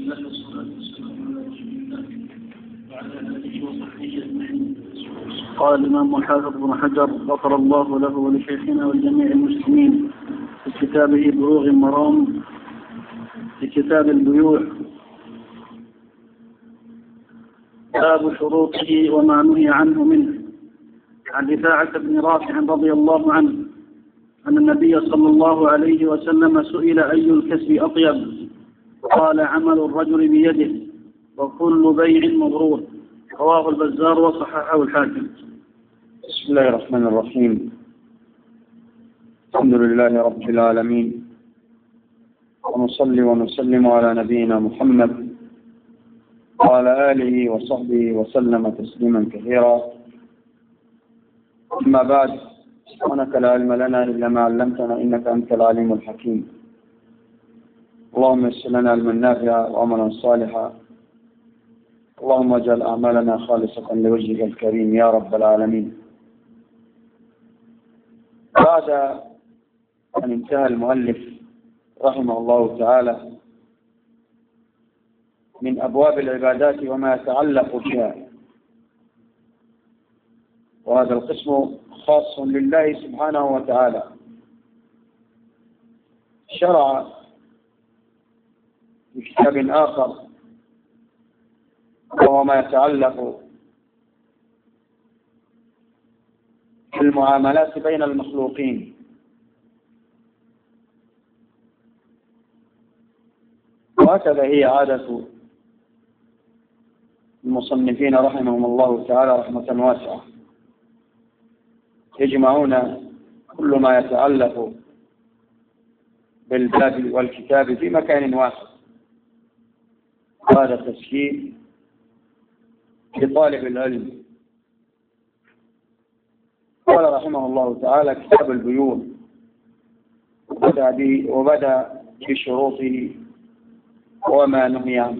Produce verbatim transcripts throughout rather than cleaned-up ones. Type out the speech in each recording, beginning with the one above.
الله والصلاة والسلام على رسول الله وعلى آله وصحبه أجمعين. قال الإمام الحافظ بن حجر غفر الله له ولشيخنا ولجميع المسلمين في كتابه بلوغ المرام في كتاب البيوع باب شروطه وما نهي عنه منه. عن رفاعة بن رافع رضي الله عنه أن النبي صلى الله عليه وسلم سئل أي الكسب أطيب؟ قال عمل الرجل بيده وكل بيع مبرور. رواه البزار وصححه الحاكم. بسم الله الرحمن الرحيم. الحمد لله رب العالمين، ونصلي ونسلم على نبينا محمد وعلى آله وصحبه وسلم تسليما كثيرا. أما بعد، سبحانك لا علم لنا إلا ما علمتنا إنك أنت العليم الحكيم. اللهم يسر لنا علما نافعا وعملا صالحا، اللهم اجعل أعمالنا خالصة لوجهك الكريم يا رب العالمين. بعد أن انتهى المؤلف رحمه الله تعالى من أبواب العبادات وما يتعلق بها، وهذا القسم خاص لله سبحانه وتعالى، شرع في كتاب آخر وهو ما يتعلق بالمعاملات بين المخلوقين. وهكذا هي عادة المصنفين رحمهم الله تعالى رحمة واسعة، يجمعون كل ما يتعلق بالباب والكتاب في مكان واحد. هذا تسهيل لطالب العلم. قال رحمه الله تعالى كتاب البيوع، وبدأ وبدأ بشروطه وما نهي عنه.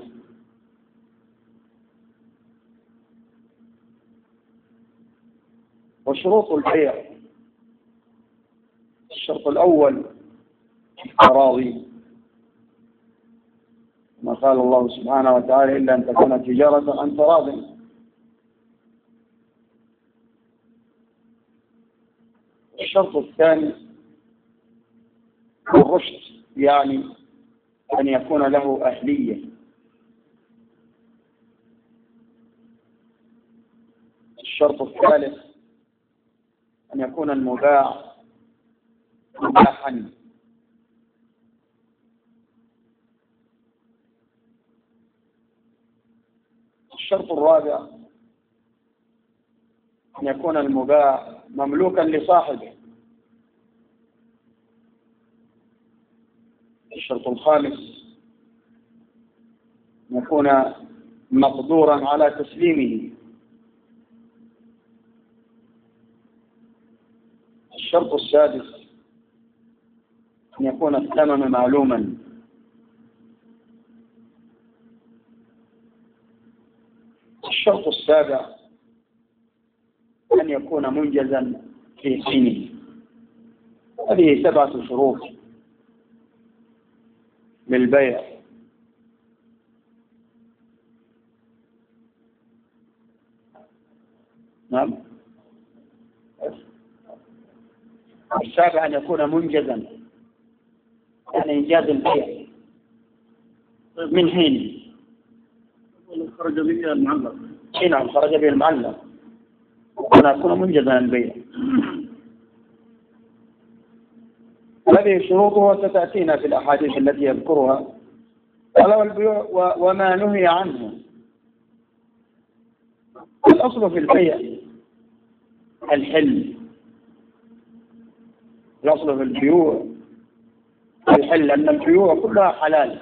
وشروط البيع: الشرط الأول التراضي، ما قال الله سبحانه وتعالى إلا أن تكون تجارة عن تراض. الشرط الثاني الرشد، يعني أن يكون له أهلية. الشرط الثالث أن يكون المباع مباحا. الشرط الرابع أن يكون المباع مملوكا لصاحبه. الشرط الخامس أن يكون مقدورا على تسليمه. الشرط السادس أن يكون الثمن معلوما. الشرط السابع أن يكون منجزا في حينه. هذه سبعة شروط للبيع. نعم. السابع أن يكون منجزا، يعني إنجاز البيع من حين خرج به المعلق. نعم، خرج به المعلق، وأن يكون منجزا البيع. هذه شروطها ستأتينا في الأحاديث التي يذكرها. قال والبيع وما نهي عنه. الأصل في البيع الحل. الأصل في البيوع الحل، أن البيوع كلها حلال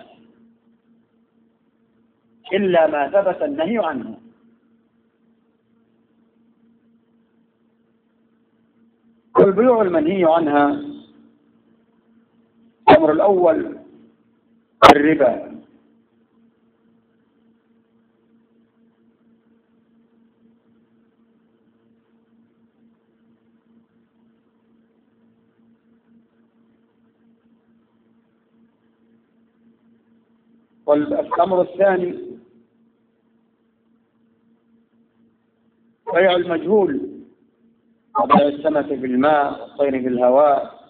إلا ما ثبت النهي عنه. والبيوع المنهي عنها: الأمر الأول الربا. والأمر الثاني بيع المجهول، وبيع السمك في الماء والطير في الهواء.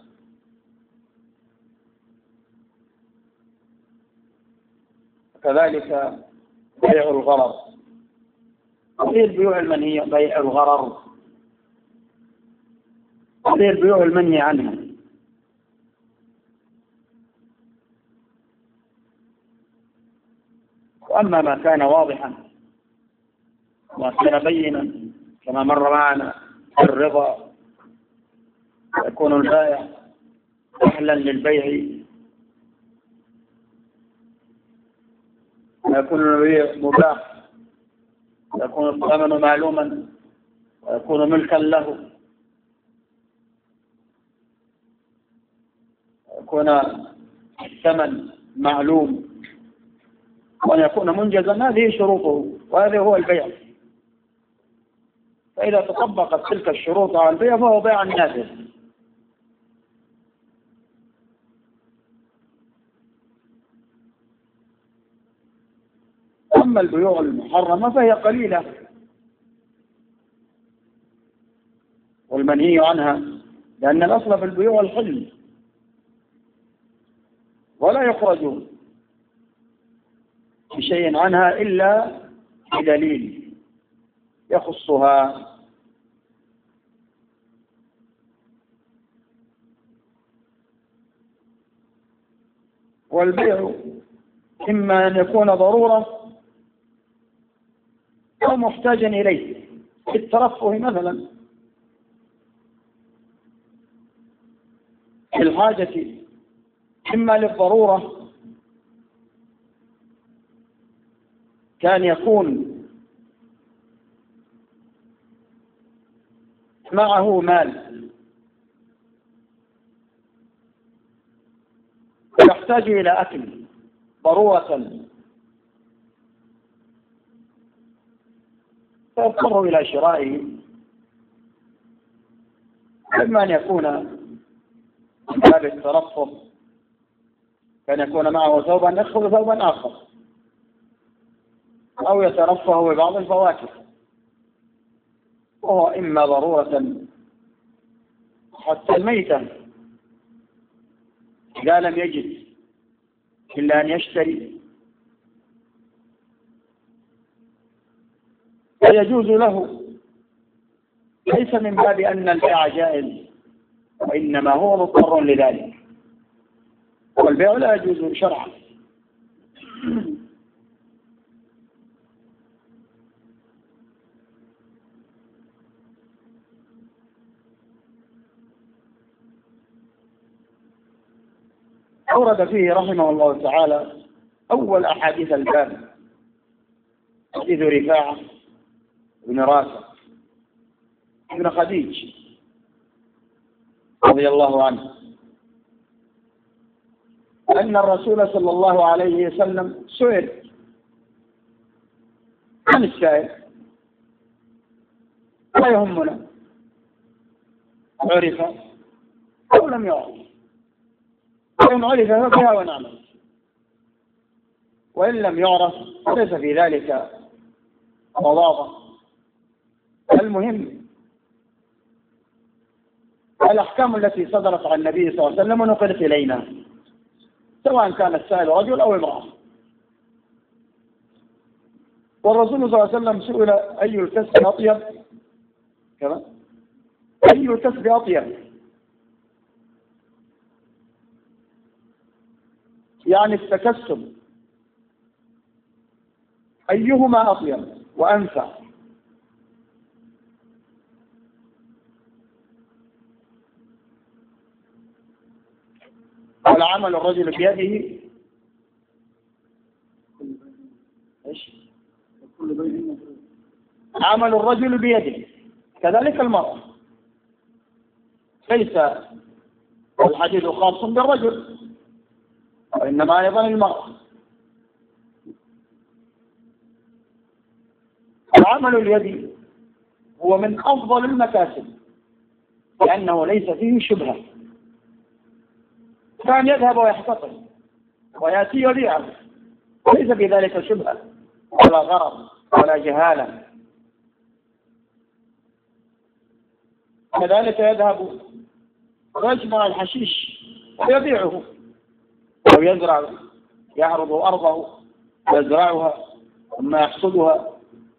كذلك بيع الغرر. هذه البيوع المنهية بيع الغرر، هذه البيوع المنهي عنها. وأما ما كان واضحا وما كان بينا كما مر معنا الرضا، يكون البائع أهلا للبيع، ويكون البيع مباح، ويكون الثمن معلوما، ويكون ملكا له، ويكون الثمن معلوم، وأن يكون منجزا. هذه شروطه، وهذا هو البيع. فإذا تطبقت تلك الشروط على البيع فهو بيع نافذ. أما البيوع المحرمة فهي قليلة والمنهي عنها، لأن الأصل في البيوع الحل، ولا يخرج بشيء عنها إلا بدليل يخصها. والبيع إما أن يكون ضرورة أو محتاجا إليه في الترفه، مثلا في الحاجة، إما للضرورة كان يكون معه مال ويحتاج إلى أكل ضرورة، فيضطر إلى شرائه. إما أن يكون من باب الترفه، كان يكون معه ثوبا يأخذ ثوبا آخر، أو يترفه ببعض الفواكه، وهو إما ضرورة حتى الميتة إذا لم يجد إلا أن يشتري، فيجوز له، ليس من باب أن البيع جائز، وإنما هو مضطر لذلك، والبيع لا يجوز شرعا. أورد فيه رحمه الله تعالى أول أحاديث الباب حديث رفاعة بن رافع بن خديج رضي الله عنه أن الرسول صلى الله عليه وسلم سئل عن السائل، لا يهمنا عرف أو لم يعرف، وإن عرف فبها ونعمل، وإن لم يعرف ليس في ذلك مضاضة. المهم الأحكام التي صدرت عن النبي صلى الله عليه وسلم ونقلت إلينا، سواء كان السائل رجل أو امرأة. والرسول صلى الله عليه وسلم سئل أي الكسب أطيب، كذا أي الكسب أطيب، يعني التكسب أيهما أطيب وأنفع. قال عمل الرجل بيده، ايش؟ عمل الرجل بيده، كذلك المرأة، ليس الحديث خاص بالرجل وإنما أيضا المرأة. العمل اليدي هو من أفضل المكاسب لأنه ليس فيه شبهة، كان يذهب ويحتقل ويأتي يبيعه ليس في ذلك شبهة ولا غرض ولا جهالة. كذلك يذهب ويجمع الحشيش ويبيعه، أو يزرع، يعرض أرضه يزرعها ثم يحصدها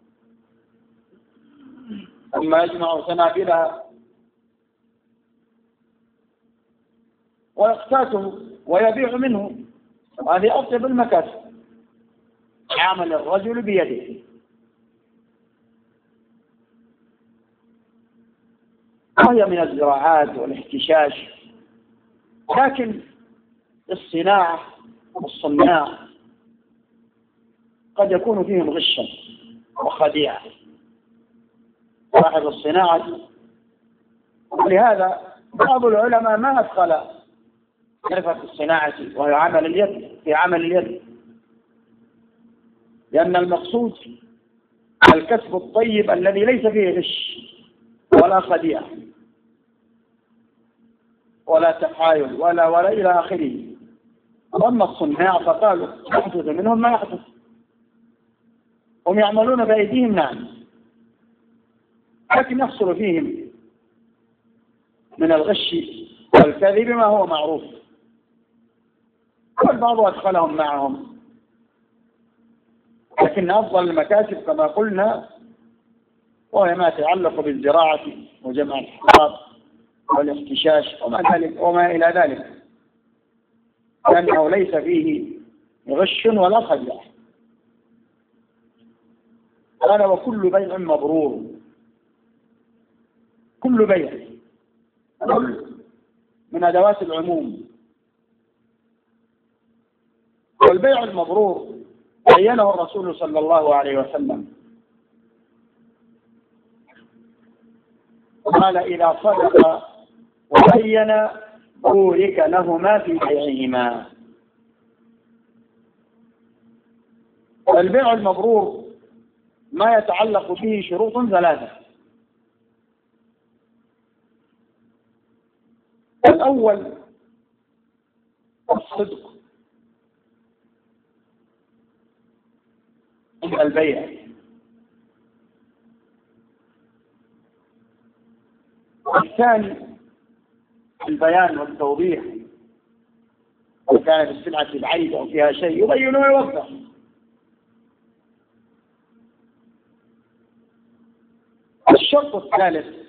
ثم يجمع سنابلها ويقتاته ويبيع منه. هذه أطيب المكاسب، عمل الرجل بيده. وهي من الزراعات والاحتشاش، لكن الصناعة والصناع قد يكون فيهم غشا وخديعة صاحب الصناعة. ولهذا بعض العلماء ما أدخل معرفة الصناعة وهي عمل اليد في عمل اليد، لأن المقصود الكسب الطيب الذي ليس فيه غش ولا خديعة ولا تحايل ولا ولا إلى آخره. أما الصناع فقالوا يحدث منهم ما يحدث، هم يعملون بأيديهم نعم، لكن يحصل فيهم من الغش والكذب ما هو معروف، والبعض أدخلهم معهم. لكن أفضل المكاسب كما قلنا وهي ما يتعلق بالزراعة وجمع الحصاد والاحتشاش وما ذلك وما إلى ذلك، لأنه ليس فيه غش ولا خديعة. قال وكل بيع مبرور. كل بيع، كل من أدوات العموم. والبيع المبرور بينه الرسول صلى الله عليه وسلم، قال إذا صدق وبين بورك لهما في بيعهما. البيع المبرور ما يتعلق به شروط ثلاثة. الأول الصدق عند البيع، والثاني البيان والتوضيح، وكان في السلعة العيب أو فيها شيء يبين ويوضح. الشرط الثالث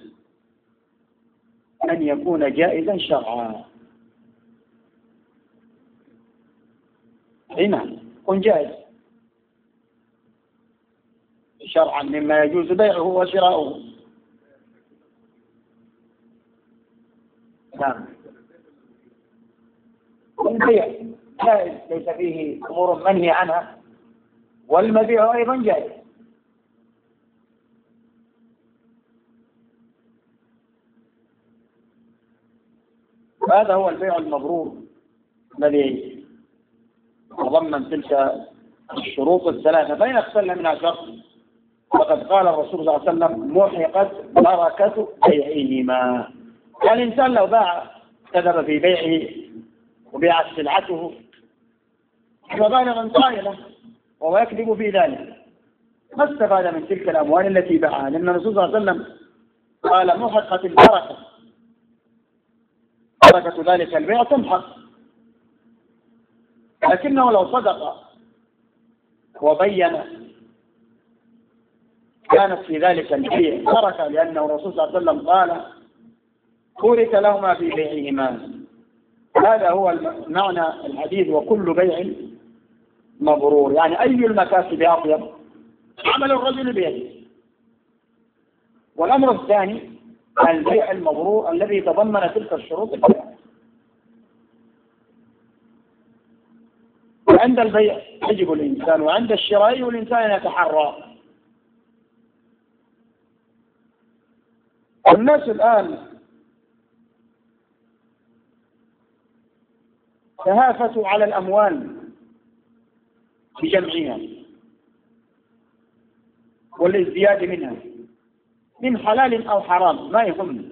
أن يكون جائزا شرعا. هنا يكون جائز شرعا مما يجوز بيعه وشراؤه. نعم، البيع جائز ليس فيه أمور منهي عنها، والمبيع أيضا جائز. هذا هو البيع المبرور الذي تضمن تلك الشروط الثلاثة، فإن اختل منها شرط فقد قال الرسول صلى الله عليه وسلم محقت بركة بيعهما. والإنسان لو باع كذب في بيعه وبيعت سلعته فبالغا قائلا وهو يكذب في ذلك، ما استفاد من تلك الأموال التي باعها، لأن الرسول صلى الله عليه وسلم قال محقت البركة، بركة ذلك البيع تمحق. لكنه لو صدق وبين كانت في ذلك البيع بركة، لأنه الرسول صلى الله عليه وسلم قال بورك لهما في بيعهما. هذا هو معنى الحديث وكل بيع مبرور، يعني أي المكاسب أطيب عمل الرجل بيده. والأمر الثاني البيع المبرور الذي تضمن تلك الشروط الثلاثة. وعند البيع يجب الإنسان، وعند الشراء والإنسان يتحرى. الناس الآن تهافتوا على الأموال بجمعها والازدياد منها من حلال أو حرام ما يهم،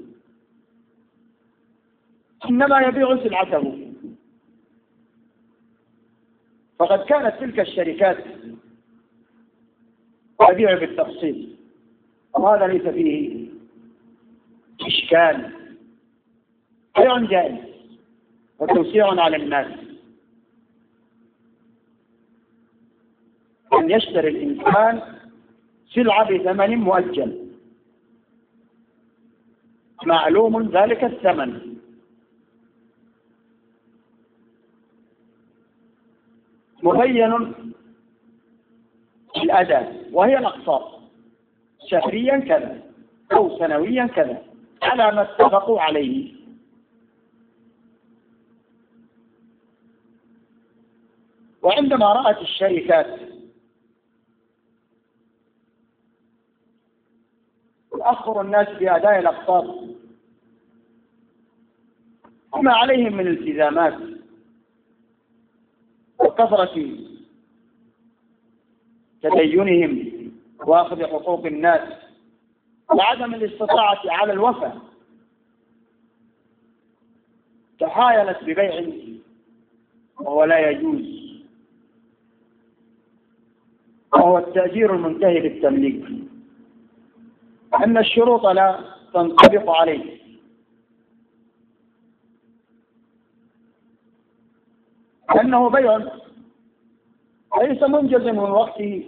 إنما يبيع سلعته. فقد كانت تلك الشركات تبيع بالتفصيل، وهذا ليس فيه إشكال، بيع جائز وتوسيع على الناس. أن يشتري الإنسان سلعة بثمن مؤجل معلوم ذلك الثمن، مبين الأداء، وهي الأقساط شهريا كذا أو سنويا كذا على ما اتفقوا عليه. وعندما رأت الشركات تأخر الناس بأداء الأقساط وما عليهم من التزامات وكثرة تدينهم وأخذ حقوق الناس وعدم الاستطاعة على الوفاء، تحايلت ببيع وهو لا يجوز، وهو التأجير المنتهي بالتمليك، أن الشروط لا تنطبق عليه، لأنه بيع ليس منجزا من وقته،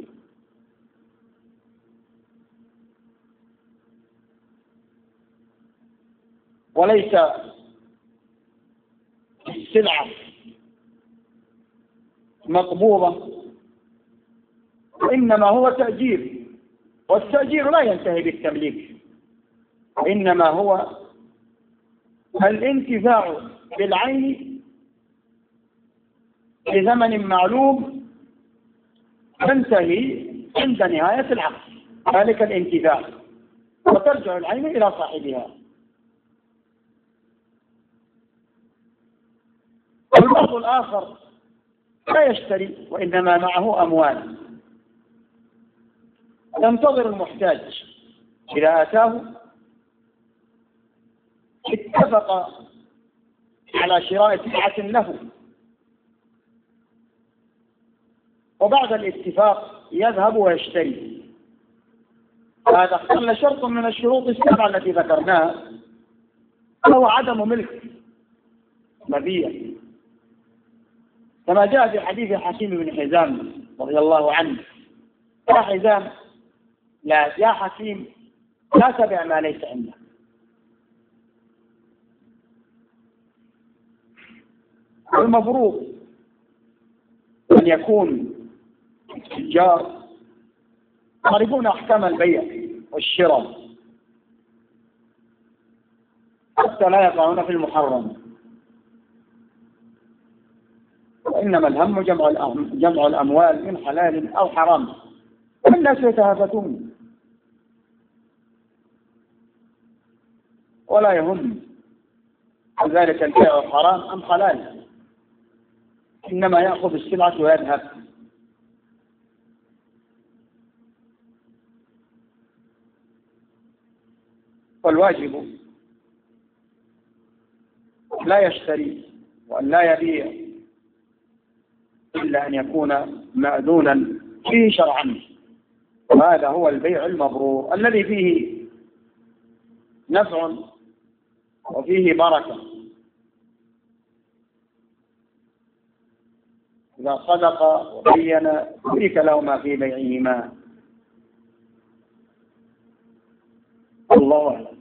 وليس السلعة مقبوضة، وإنما هو تأجير، والتأجير لا ينتهي بالتمليك، وإنما هو الانتفاع بالعين بزمن معلوم تنتهي عند نهاية العقد ذلك الانتفاع، وترجع العين إلى صاحبها. والبعض الآخر لا يشتري وإنما معه أموال، ينتظر المحتاج، إذا أتاه اتفق على شراء سلعة له، وبعد الاتفاق يذهب ويشتري. هذا اختل شرط من الشروط السبعة التي ذكرناها، وهو عدم ملك مبيع، كما جاء في حديث حكيم بن حزام رضي الله عنه: يا حزام لا يا حكيم لا تبع ما ليس عندك. والمفروض أن يكون التجار يعرفون أحكام البيع والشراء حتى لا يقعون في المحرم، وإنما الهم جمع جمع الأموال من حلال أو حرام، والناس يتهافتون ولا يهم ذلك البيع حرام أم حلال، إنما يأخذ السلعة ويذهب. والواجب لا يشتري وأن لا يبيع إلا أن يكون مأذونا فيه شرعا، وهذا هو البيع المبرور الذي فيه نفع وفيه بركة. إذا صدق وبين بورك له ما في بيعهما. الله أعلم.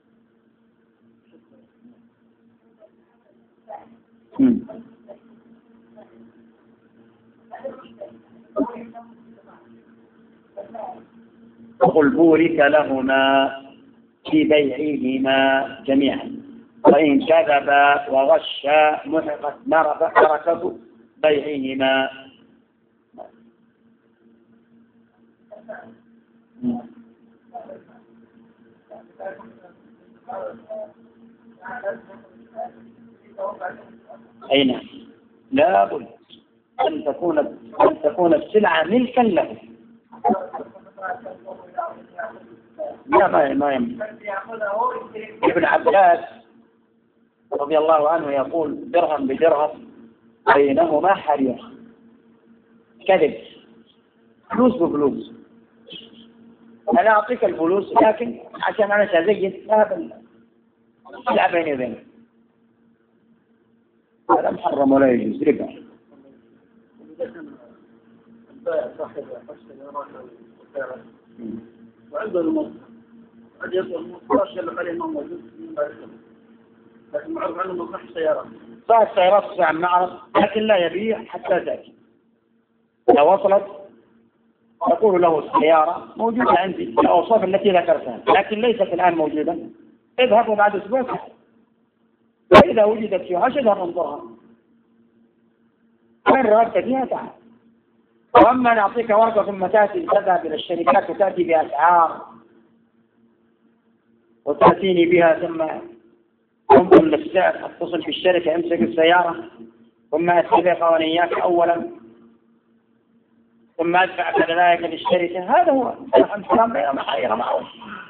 وقل بورك لهما في بيعهما جميعا، وإن كذبا وغشا محقت بركة بيعهما. أين لا بد أن تكون أن تكون السلعة ملكا له. لا ما ما يمكن. ابن عباس رضي الله عنه يقول: درهم بدرهم بينهما حرير. كذب، فلوس بفلوس. أنا أعطيك الفلوس لكن عشان أنا سأزيد ذهب لا بيني وبينك، هذا محرم ولا يجوز ربا. صاحب السيارات والسيارات وعنده الموت قد يصل الموت يلقى عليه ما موجود لكن معروف عنه مصلح السيارات. صاحب السيارات صاحب معرض لكن لا يبيع حتى تأتي. لو وصلت تقول له السيارة موجودة عندي الأوصاف التي ذكرتها لكن ليست الآن موجودة، اذهب وبعد أسبوع فإذا وجدت فيها شذر انظرها من رأيت فيها تعال. وأما نعطيك ورقة ثم تأتي تذهب إلى الشركات وتأتي بأسعار وتأتيني بها ثم تنظر للسعر، اتصل بالشركة امسك السيارة ثم أتبع قوانينك أولا ثم أدفع كذلك للشركة، هذا هو الحرام بين محاير معروف.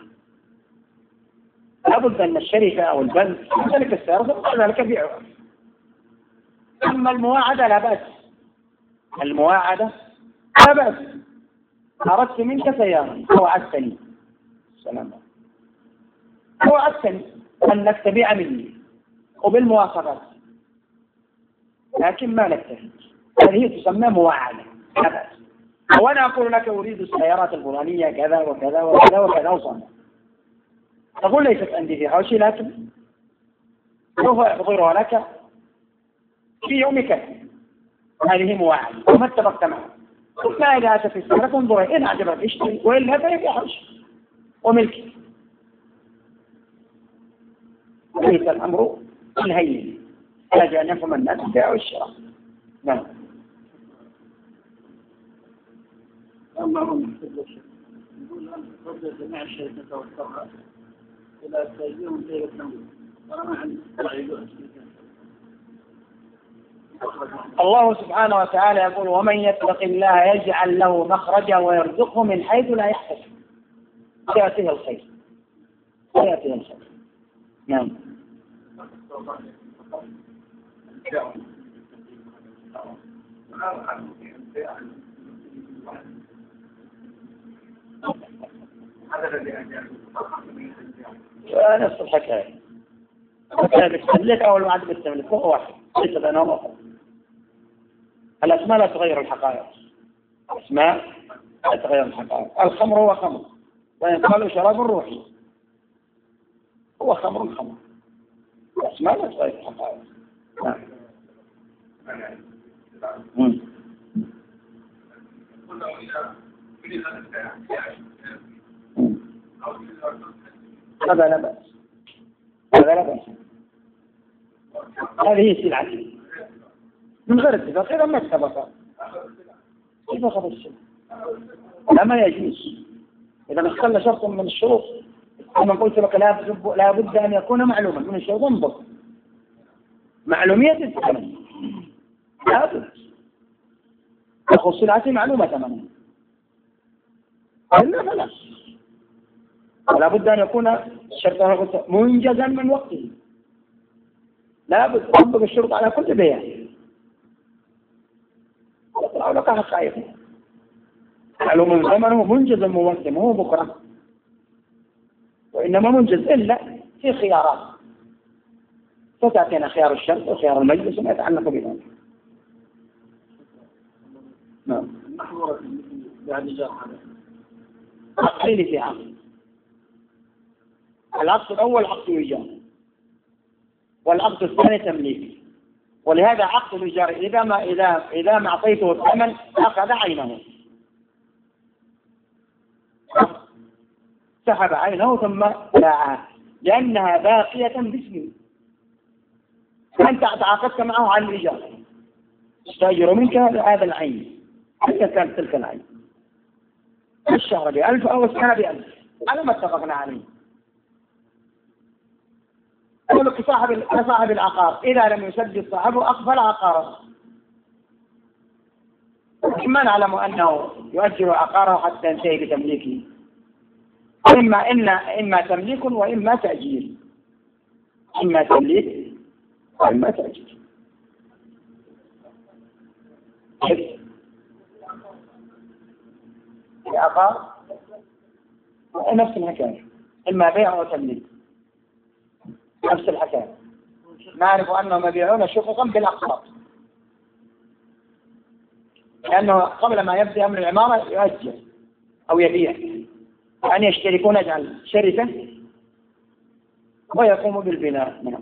لابد أن الشركة أو البنك تمتلك السيارة ثم ذلك بيعها. أما المواعدة لا بأس، المواعدة لا بأس. أردت منك سيارة ووعدتني سلام ووعدتني أنك تبيع مني وبالمواصفات لكن ما نكتفي، هذه تسمى مواعدة لا بأس. وأنا أقول لك أريد السيارات الفلانية كذا وكذا وكذا وكذا وصنع، تقول ليست عندي في حوشي لكن سوف أحضرها لك في يوم كذا، هذه مواعدة وما اتفقت معها. ثم إذا أتى في السيارة انظر إن أعجبك اشتري وإلا فيبيع حوشي وملكي. ليس الأمر الهين، يجب أن يفهم الناس البيع والشراء. نعم. اللهم صل وسلم. نقول أن تفضل جميع الشركات والطرقات إلى تأجيرهم غير التمويل. الله سبحانه وتعالى يقول ومن يتق الله يجعل له مخرجا ويرزقه من حيث لا يحتسب يأتيه الخير يأتيه الخير. نعم. نفس الحكاية، بالتمليك أو الوعد بالتمليك هو واحد ليس بينهما فرق. الأسماء لا تغير الحقائق، الأسماء لا تغير الحقائق. الخمر هو خمر وإن قالوا شراب روحي هو خمر خمر، الأسماء لا تغير الحقائق. نعم. هذا لا بأس، هذا لا بأس، هذه سلعتي من غير اتفاق. إذا ما اتفق كيف أخذ الشيء؟ لا ما يجوز. إذا اختل شرط من الشروط كما قلت لك لا بد أن يكون معلوما من الشروط. انظر معلومية الثمن لا بد تأخذ سلعتي معلومة ثمنها إلا فلا، ولا بد أن يكون الشرط منجزا من وقته. لا بد تطبق الشروط على كل بيع. يطلع لك حقائق معلوم ثمنه منجزا من وقته، مو بكرة وإنما منجز إلا في خيارات فتأتينا خيار الشرط وخيار المجلس وما يتعلق بذلك. نعم. محظورة بعد جار هذا عقدين في عقد. العقد الأول عقد إيجار والعقد الثاني تمليك، ولهذا عقد الإيجار إذا ما إذا إذا ما أعطيته الثمن أخذ عينه، سحب عينه ثم باعها لأنها باقية باسمه. أنت تعاقدت معه على الإيجار، استأجر منك هذا العين، أنت كانت تلك العين الشهر بألف أو السنة بألف على ما اتفقنا عليه. أقول لك صاحب صاحب العقار إذا لم يسدد صاحبه أقبل عقاره، ما نعلم أنه يؤجر عقاره حتى ينتهي بتمليكه، إما إن إما تمليك وإما تأجير، إما تمليك وإما تأجير. عقار نفس الحكاية، إما بيع أو تمليك، نفس الحكاية. نعرف أنهم يبيعون شققا بالأقساط، لأنه قبل ما يبدأ أمر العمارة يؤجر أو يبيع، أن يشتركون يجعل شركة ويقوم بالبناء منهم.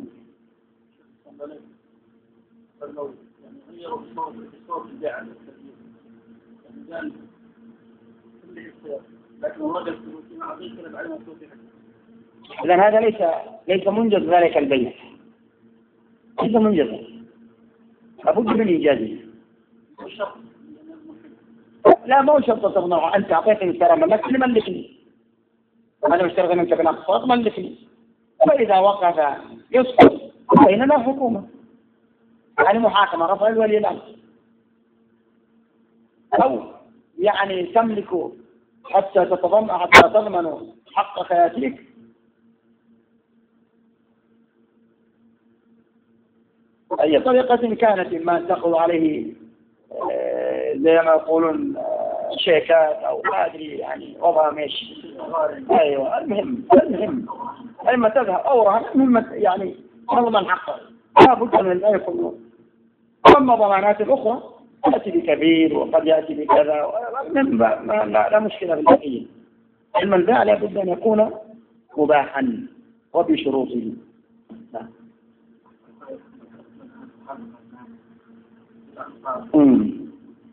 إذن هذا ليس ليس منجز ذلك البيع، ليس منجزا، لابد من إيجازه. لا ما هو شرط تضمنه، أنت أعطيتني كرامة لك ملكني، أنا مشترك منك بالأقساط ملكني، وإذا وقف يسقط بيننا حكومة، يعني محاكمة رفع الولي الأمر، أو يعني تملك حتى تتضمن حتى تضمن حق خياتيك. أي طريقة كانت ما تأخذ عليه زي ما يقولون شيكات أو ما أدري يعني وضع ماشي. أيوة المهم المهم لما تذهب أورها المهم يعني تضمن حقه، لا بد من ذلك كله. أما ضمانات الأخرى يأتي بكبير وقد يأتي بكذا، لا, لا مشكلة بالبقية. علم البيع لا بد أن يكون مباحا وبشروطه. امم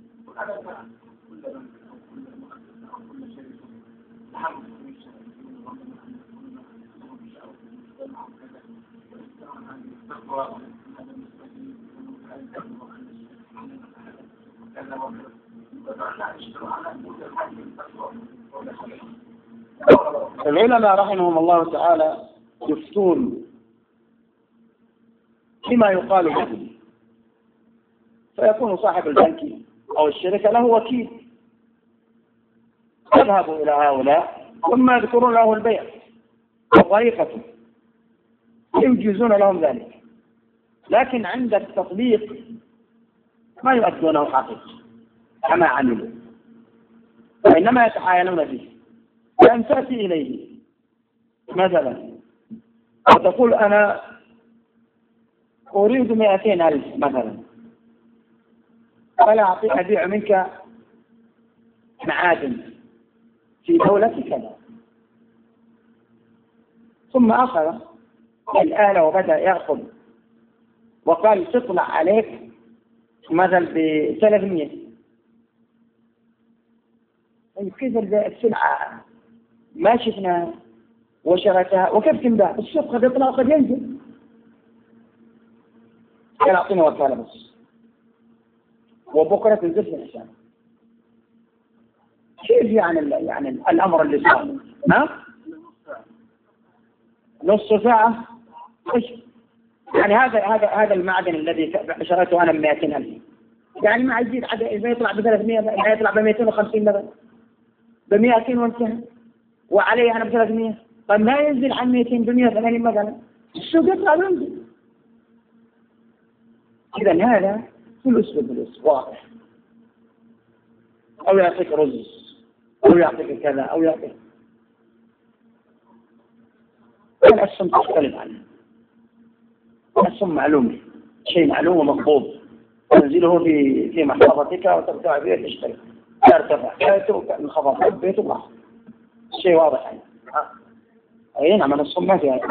العلماء رحمهم الله تعالى يفتون فيما يقال به، فيكون صاحب البنك أو الشركة له وكيل يذهب إلى هؤلاء ثم يذكرون له البيع وطريقته، يجيزون لهم ذلك، لكن عند التطبيق ما يؤدونه حقيقة كما عملوا، وإنما يتحايلون به. فأن تأتي إليه مثلا وتقول أنا أريد مئتين ألف مثلا، فلا أعطي أبيع منك معادن في دولة كذا، ثم أخذ الآلة وبدأ يأخذ وقال تطلع عليك مثلا بثلاثمية، كيف السلعة ما شفنا وشرتها وكيف تنباع؟ السوق قد يطلع وقد ينزل. قال أعطيني وكالة بس وبكرة تنزل في الحساب. كيف يعني يعني الأمر اللي صار؟ ها؟ نص ساعة؟ إيش؟ يعني هذا هذا هذا المعدن الذي شريته أنا بمئتين ألف، يعني ما يزيد عدد إذا يطلع بثلاثمية، ما يطلع بمئتين وخمسين مثلا، بمئتين وانتهى، وعليه أنا بثلاثمية، طيب ما ينزل عن مئتين بمئة وثمانين مثلا، السوق يطلع وينزل. إذا هذا فلوس بفلوس واضح، أو يعطيك رز أو يعطيك كذا أو يعطيك، الأسهم تختلف عنه. الأسهم معلوم، شيء معلوم ومقبوض، تنزله في في محفظتك وترتفع به تشتري، ترتفع بيته انخفض بيته راح، شيء واضح يعني. أي نعم الأسهم ما فيها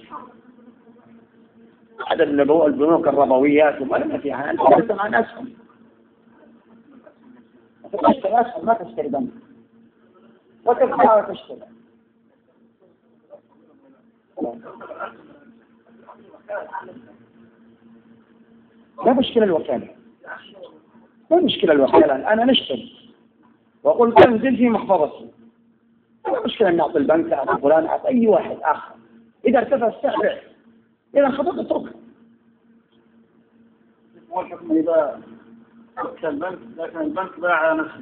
هذا البنوك الربويات وما لم فيها، أنت تتكلم عن أسهم، تشتري أسهم ما تشتري بنك وتبقى وتشتري. لا مشكلة الوكالة، لا مشكلة الوكالة، أنا نشتري وأقول تنزل في محفظتي، لا مشكلة أن أعطي البنك أعطي فلان أعطي أي واحد آخر، إذا ارتفع السعر إذا انخفض اتركه. والحكم إذا أكل البنك لكن البنك باع على نفسه،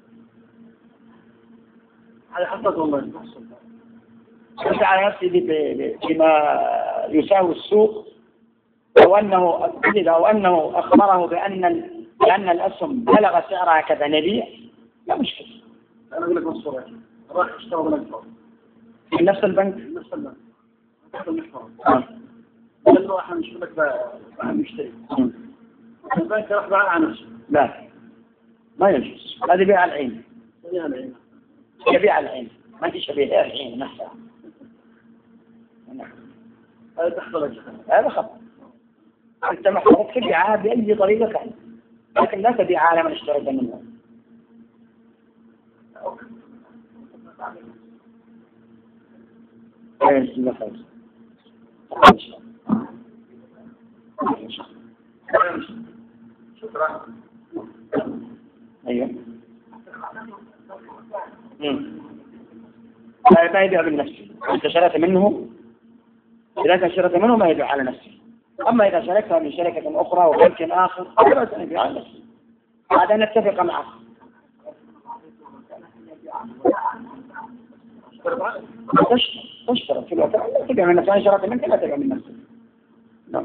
هذا حصل والله يحصل. أنت على نفسي بما يساوي السوق، أو أنه أو أنه أخبره بأن بأن الأسهم بلغ سعرها كذا نبيع، لا مشكلة، أنا أقول لك الصورة راح اشتروا بالأكبر في نفس البنك؟ نفس البنك نفس المشروع قال له احنا نشوف لك بقى نشتري البنك راح باع على نفسه. لا ما يجوز، هذه بيع العين. بيع العين يبيع العين ما انت شبيه العين نفسها. هذا تحصل هذا خطأ. أنت محتاج تبيعها بأي طريقة كانت، لكن لا تبيعها على من اشتريت منه. ايش اللي خير؟ شكرا. ايوه. لا ما يبيع بالنفس. انت شريت منه، اذا كان شريت منه ما يبيع على نفسه. اما اذا شريتها من شركة اخرى وبنك اخر فلا يبيع على نفسه. هذا نتفق معه. تشترط في الوقت لا تبيع من نفسه، شرط منك لا تبيع من نفسه. نعم.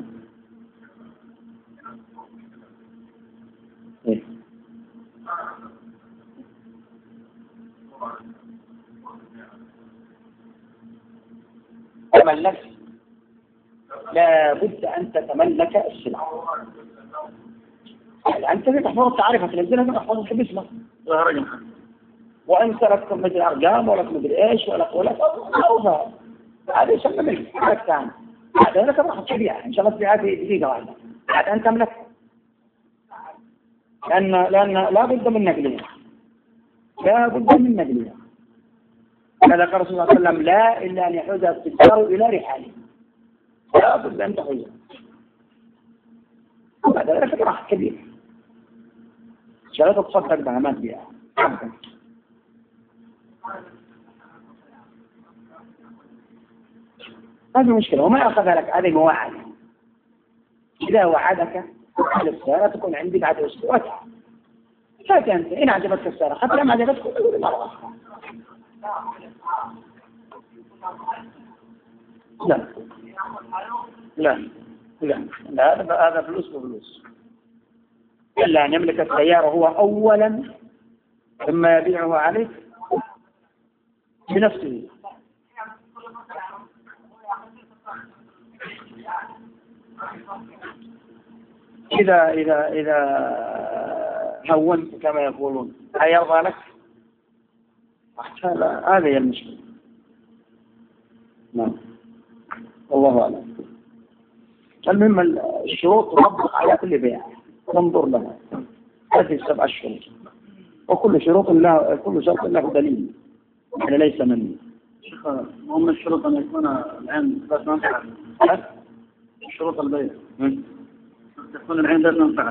إيه. تملك لا بد أن تتملك السلعة. أنت تحفظ تعرفها تنزلها تحفظها باسمك. وإن سلكتم مثل أرقام ولا مثل إيش ولا قولات أو هذا يسمى ملك ملك ثاني. هذا لك راح تبيعها إن شاء الله تبيعها في دقيقة واحدة. هذا أنت ملك. لأن لأن لا بد من نقلها. لا بد من نقلها. هذا قال رسول الله صلى الله عليه وسلم لا إلا أن يحوز التجار إلى رحاله. لا بد أن تحوزها. هذا لك راح كبير. شرط تصدق بها ما تبيعها. هذه مشكلة وما أخذ لك هذه مواعد. إذا وعدك على السيارة تكون عندي بعد أسبوع. فأنت إن عجبتك السيارة حتى ما عجبتك تقول مرة أخرى. لا لا لا لا هذا هذا فلوس بفلوس. إلا أن يملك السيارة هو أولا ثم يبيعه عليك بنفسه. إذا إذا إذا هونت كما يقولون هيرضى لك؟ هذا هي المشكلة. نعم والله أعلم. المهم الشروط تطبق على كل بيع ننظر لها. هذه السبع الشروط وكل شروط له كل شرط له دليل يعني ليس مني. شيخ هم الشروط أن يكون العين ذات منفعة. شروط البيع تكون العين ذات منفعة.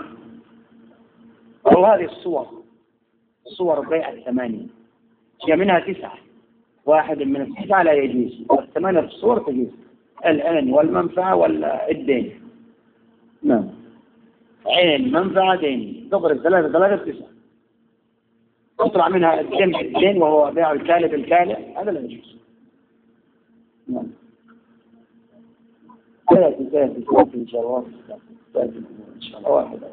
وهذه الصور صور البيع الثمانية هي منها تسعة، واحد من التسعة لا يجوز والثمانية في الصور تجوز، العين والمنفعة والدين. نعم عين منفعة دين تضرب ثلاثة ثلاثة تسعة تطلع منها الدين الدين وهو بيع الكالب الكالب هذا لا يجوز. نعم ثلاثة ثلاثة ثلاثة إن شاء الله إن شاء الله واحدة.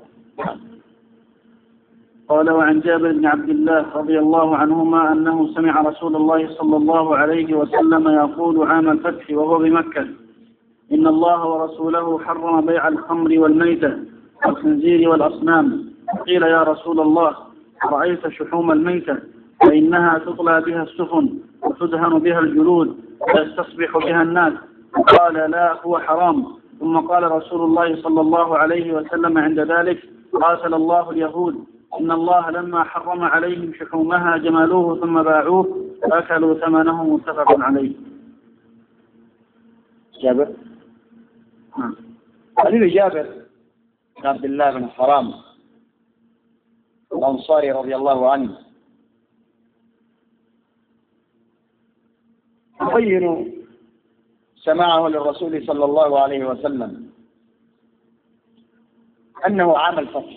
قال وعن جابر بن عبد الله رضي الله عنهما أنه سمع رسول الله صلى الله عليه وسلم يقول عام الفتح وهو بمكة إن الله ورسوله حرم بيع الخمر والميتة والخنزير والأصنام. قيل يا رسول الله رأيت شحوم الميتة فإنها تطلى بها السفن وتدهن بها الجلود ويستصبح بها الناس. قال لا هو حرام. ثم قال رسول الله صلى الله عليه وسلم عند ذلك قاتل الله اليهود إن الله لما حرم عليهم شحومها جملوه ثم باعوه فأكلوا ثمنه متفق عليه. جابر حديث جابر بن عبد الله بن حرام الأنصاري رضي الله عنه يبين سماعه للرسول صلى الله عليه وسلم أنه عام الفتح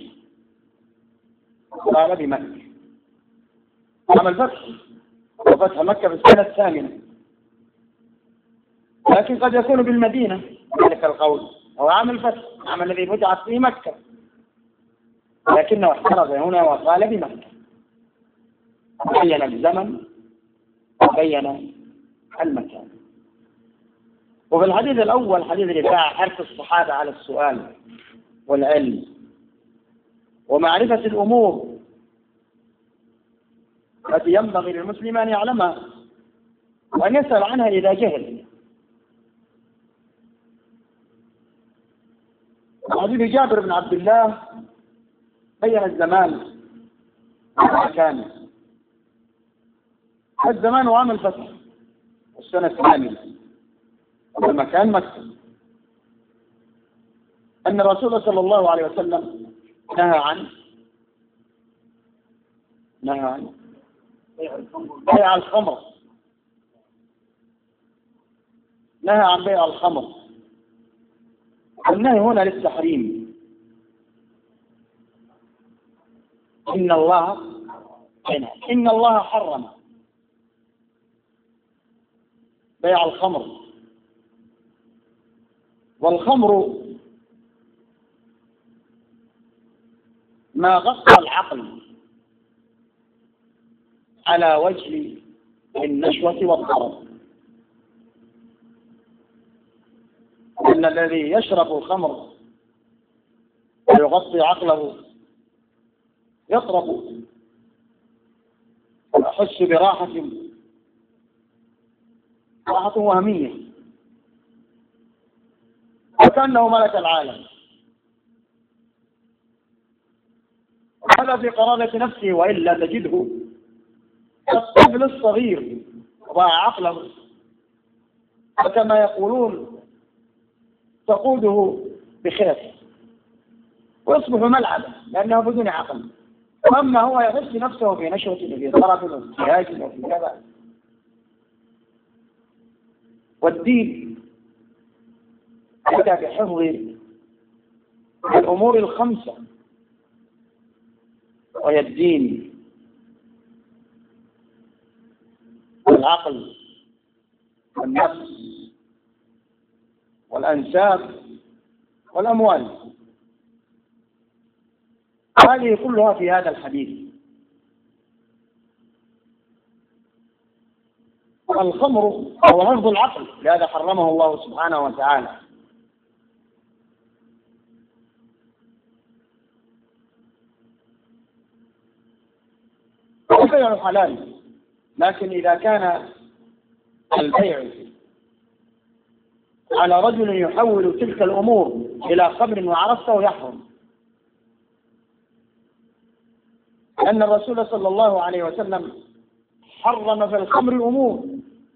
قال بمكة عام الفتح وفتح مكة في السنة الثامنة، لكن قد يكون بالمدينة ذلك القول هو عام الفتح عام الذي فتحت فيه مكة، لكنه احترز هنا وقال بمكة. بين الزمن وبين المكان. وفي الحديث الأول حديث رفاعة حرص الصحابة على السؤال والعلم ومعرفة الأمور التي ينبغي للمسلم أن يعلمها وأن يسأل عنها إذا جهل. حديث جابر بن عبد الله بين الزمان والمكان. الزمان عام الفتح والسنة الثامنة والمكان مكة. أن الرسول صلى الله عليه وسلم نهى عن نهى عن بيع الخمر نهى عن بيع الخمر. النهي هنا للتحريم. إن الله إن الله حرم بيع الخمر. والخمر ما غطى العقل على وجه النشوة والطرب. إن الذي يشرب الخمر ويغطي عقله يطرب ويحس براحة راحة وهمية وكأنه ملك العالم. هذا في قرارة نفسه، وإلا تجده الطفل الصغير ضاع عقله، وكما يقولون تقوده بخير ويصبح ملعبا لأنه بدون عقل. أما هو يحس نفسه في نشوة وفي طرف وفي ابتهاج وفي كذا. والدين بدأ بحفظ الأمور الخمسة، وهي الدين والعقل والنفس والأنساب والأموال. هذه كلها في هذا الحديث. الخمر هو حفظ العقل، لهذا حرمه الله سبحانه وتعالى. البيع حلال، لكن إذا كان البيع على رجل يحول تلك الأمور إلى خمر وعرفته يحرم. لأن الرسول صلى الله عليه وسلم حرم في الخمر الأمور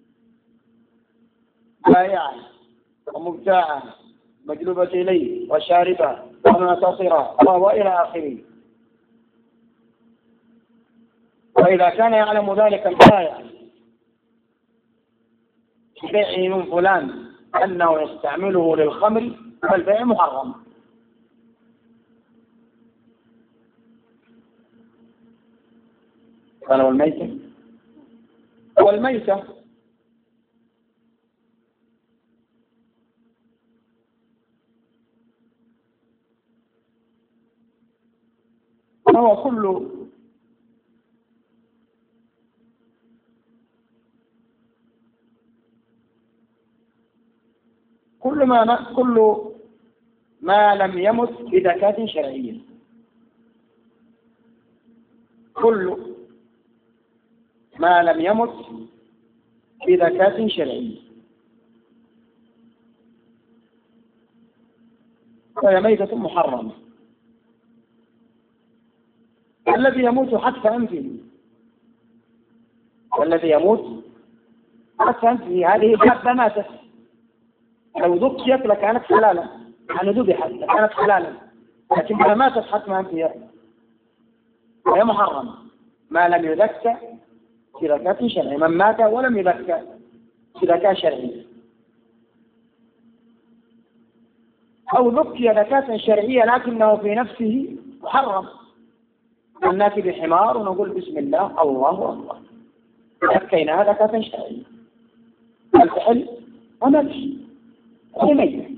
بائعة ومبتاعة مجلوبة إليه وشاربة ومنتصرة وإلى آخره. وإذا كان يعلم ذلك البائع بيعه من فلان أنه يستعمله للخمر فالبيع محرم. قال والميتة والميتة هو كل كل ما كل ما لم يمت بزكاة شرعية. كل ما لم يمت بزكاة شرعية فهي ميتة محرمة. الذي يموت حتى أنفه والذي يموت حتى أنفه هذه الحبة ماتت، لو ذكيت لكانت حلالا، يعني ذبحت لكانت حلالا، لكنها ماتت حتى أنفها هي محرمة ما لم يذكى بزكاة شرعية. من مات ولم يذكى بزكاة شرعية أو ذكي زكاة شرعية لكنه في نفسه محرم. نأتي بحمار ونقول بسم الله الله أكبر ذكينا زكاة شرعية، هل تحل؟ أمل هي ميتة.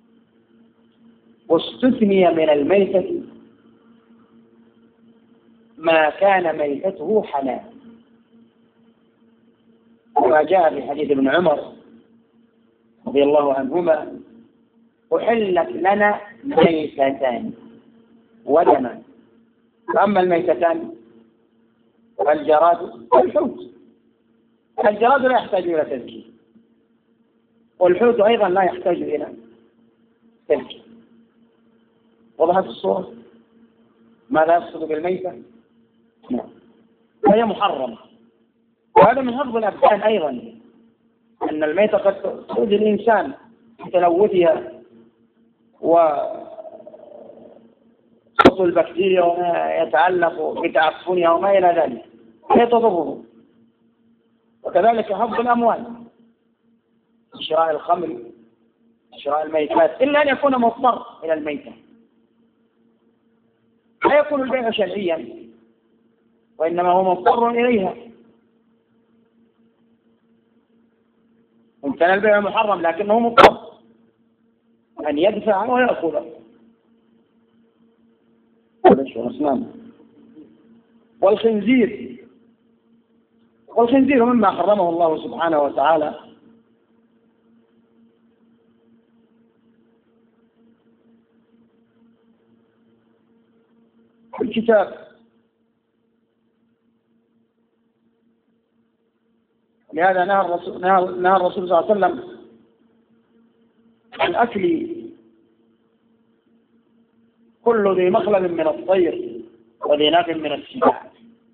واستثني من الميتة ما كان ميتته حلال، كما جاء في حديث ابن عمر رضي الله عنهما: أحلت لنا ميتتان ودما، فأما الميتتان فالجراد والحوت. الجراد لا يحتاج إلى تذكير، والحوت أيضا لا يحتاج إلى تذكير. وضحت الصورة؟ ماذا يقصد بالميتة؟ نعم، وهي محرمة. وهذا من حفظ الأبدان أيضا، أن الميتة قد تؤذي الإنسان بتلوثها وصوت البكتيريا وما يتعلق بتعفنها وما إلى ذلك، هي تضره. وكذلك حفظ الأموال، شراء الخمر، شراء الميتات، إلا أن يكون مضطر إلى الميتة. لا يكون البيع شرعيا، وإنما هو مضطر إليها. إن كان البيع محرم لكنه مضطر أن يدفع ويأخذ. والخنزير والخنزير مما حرمه الله سبحانه وتعالى في الكتاب، لهذا نهى الرسول, نهى الرسول صلى الله عليه وسلم عن أكل كل ذي مخلب من الطير وذي ناب من السباع،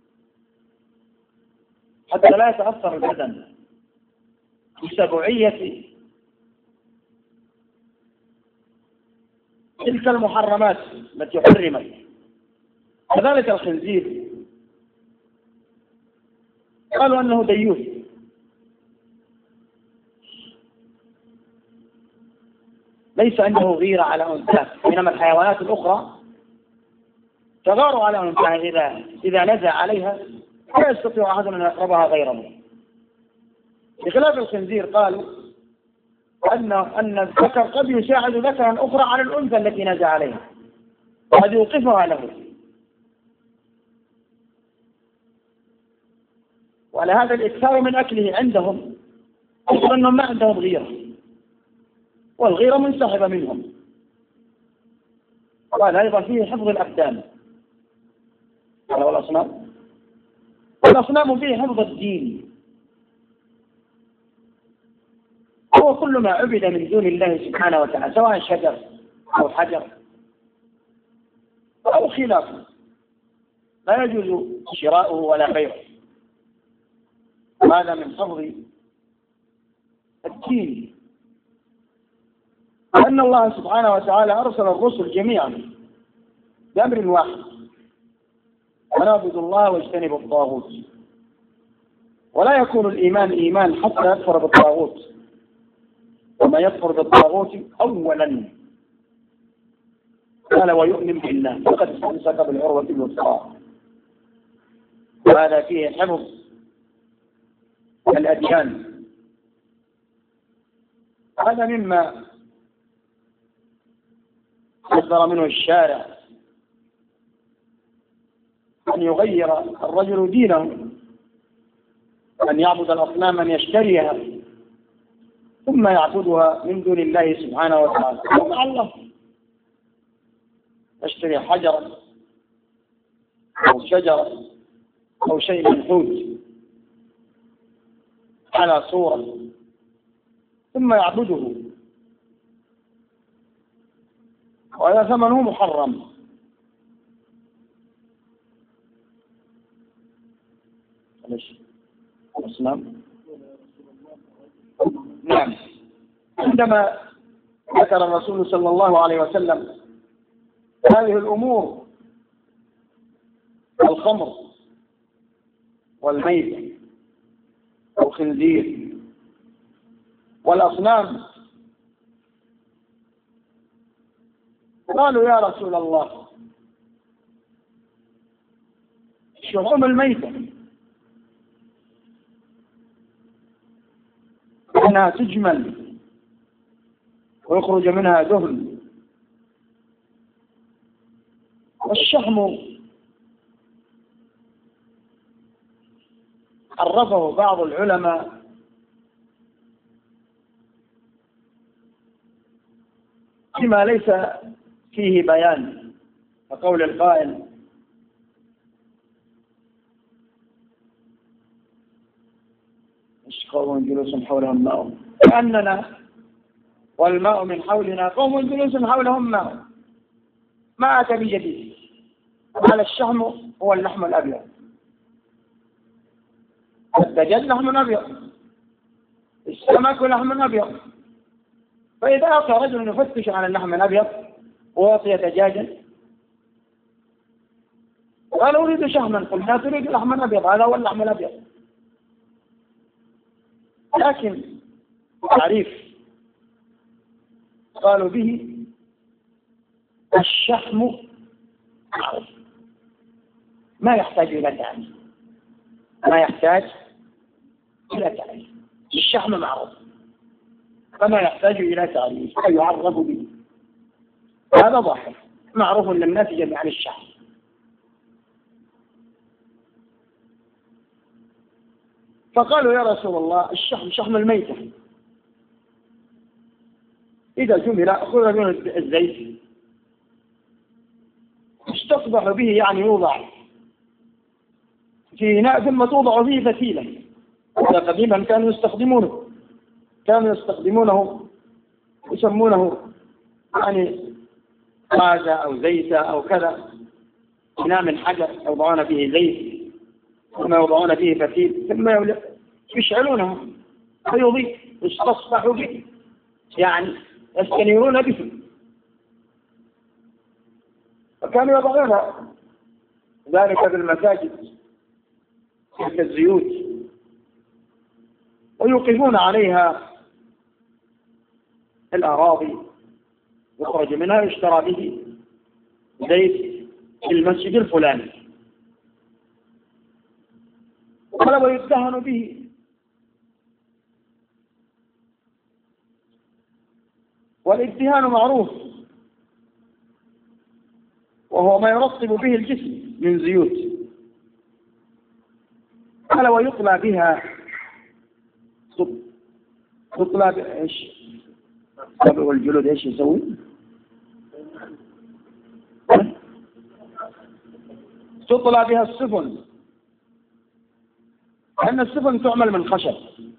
حتى لا يتأثر البدن بسبوعية تلك المحرمات التي حرمت. كذلك الخنزير قالوا أنه ديوث، ليس أنه غيرة على أنثى، بينما الحيوانات الأخرى تغار على أنثى إذا إذا نزع عليها لا يستطيع أحد أن يقربها غيره. بخلاف الخنزير قالوا أن أن الذكر قد يساعد ذكرا أخرى على الأنثى التي نزع عليها، قد يوقفها له. وعلى هذا الإكثار من أكله عندهم أصلا أنهم ما عندهم غيرة، والغيرة منسحبة منهم. وهذا أيضا فيه حفظ الأبدان. والأصنام والأصنام فيه حفظ الدين، هو كل ما عبد من دون الله سبحانه وتعالى، سواء شجر أو حجر أو خلافه، لا يجوز شراؤه ولا بيعه. هذا من حفظ الدين. أن الله سبحانه وتعالى أرسل الرسل جميعا بأمر واحد: أن اعبدوا الله واجتنبوا الطاغوت. ولا يكون الإيمان إيمان حتى يكفر بالطاغوت، وما يكفر بالطاغوت أولا قال ويؤمن بالله فقد استمسك بالعروة الوثقى. وهذا فيه حفظ الأديان. هذا مما حذر منه الشارع، أن يغير الرجل دينه، أن يعبد الأصنام، أن يشتريها ثم يعبدها من دون الله سبحانه وتعالى أو مع الله. يشتري حجرا أو شجرا أو شيء منحوت على صورة ثم يعبده، وهذا ثمنه محرم. الأصنام نعم. عندما ذكر الرسول صلى الله عليه وسلم هذه الأمور، الخمر والميت والخنزير والأصنام، قالوا يا رسول الله شحوم الميتة أنها تجمل ويخرج منها دهن، والشحم عرفه بعض العلماء بما ليس فيه بيان، كقول القائل: مش قوم جلوس حولهم ماء، كأننا والماء من حولنا قوم جلوس حولهم ماء، ما أتى بجديد. قال: الشحم هو اللحم الأبيض، الدجاج لحم أبيض، السمك لحم أبيض. فإذا أتى رجل يفتش عن اللحم الأبيض وأعطي دجاجا قال: أريد شحما، قلنا: تريد لحما أبيض، هذا هو اللحم الأبيض. لكن تعريف قالوا به الشحم معروف، ما يحتاج إلى تعريف، ما يحتاج إلى تعريف. الشحم معروف فما يحتاج إلى تعريف، أي يعرف به. هذا ظاهر معروف للناس جميعا الشحم. فقالوا: يا رسول الله، الشحم شحم الميتة، إذا جمل أخذ من الزيت استصبح به، يعني يوضع في إناء ثم توضع فيه فتيلة. هذا قديما كانوا يستخدمونه كانوا يستخدمونه يسمونه يعني غازة أو زيتة أو كذا، إناء من حجر يوضعون فيه زيت ثم يوضعون فيه فتيل ثم يشعلونه فيضيء، يستصبح به، يعني يستنيرون به. فكانوا يضعون ذلك في المساجد تلك الزيوت ويوقفون عليها الأراضي، يخرج منها يشترى به زيت في المسجد الفلاني، ولو يدهن به. والادهان معروف، وهو ما يرطب به الجسم من زيوت. قال: ويطلى بها، تطلى ب... ايش؟ الصبع والجلود ايش يسوي؟ تطلى بها السفن، لأن السفن تعمل من خشب،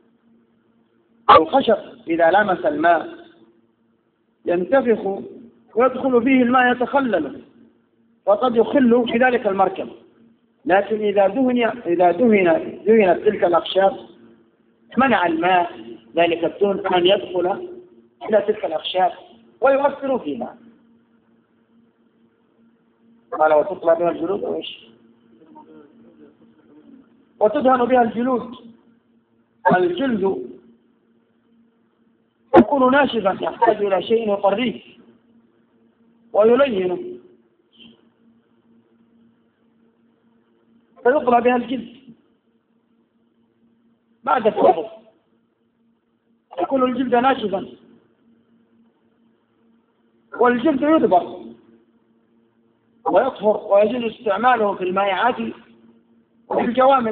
والخشب إذا لمس الماء ينتفخ ويدخل فيه الماء يتخلل، وقد يخل في ذلك المركب. لكن إذا دهن إذا دهن دهنت تلك الأخشاب منع الماء ذلك الدهن أن يدخل إلى تلك الأخشاب ويؤثر فيها. قال: وتطلى بها الجلود وإيش؟ وتدهن بها الجلود. الجلد يكون ناشفا يحتاج إلى شيء يطريه ويلينه، فيطلى بها الجلد بعد التوضؤ، يكون الجلد ناشفا. والجلد يدبر ويطهر ويجوز استعماله في المائعات وفي الجوامد،